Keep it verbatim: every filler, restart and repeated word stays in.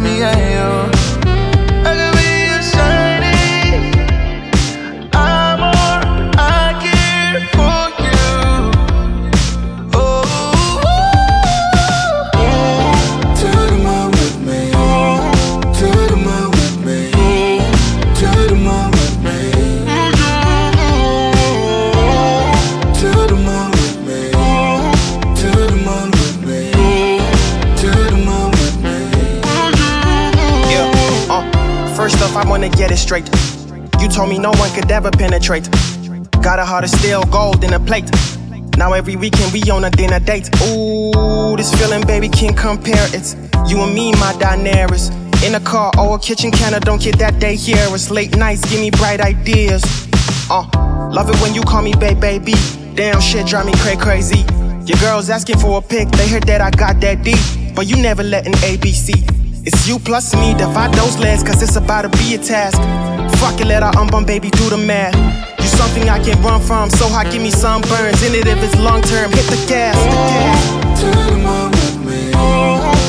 me and you. I could be your shiny armor. I care for you. Oh, to the moon with me. To the moon with me. To the moon with me. To the moon with me. To the moon with me. To the moon with me. Yeah, uh, first off, I wanna get it straight. You told me no one could ever penetrate. Got a heart of steel, gold in a plate. Now every weekend we on a dinner date. Ooh, this feeling, baby, can't compare. It's you and me, my Daenerys. In a car or a kitchen counter, don't get that day here. It's late nights, give me bright ideas. Uh, love it when you call me babe, baby. Damn, shit drive me cray crazy. Your girls asking for a pic, they heard that I got that D. But you never letting A B C. It's you plus me, divide those legs, cause it's about to be a task. Fuck it, let our unborn baby do the math. You something I can run from, so hot, give me sunburns. In it if it's long term, hit the gas, hit the gas. To the moon with me.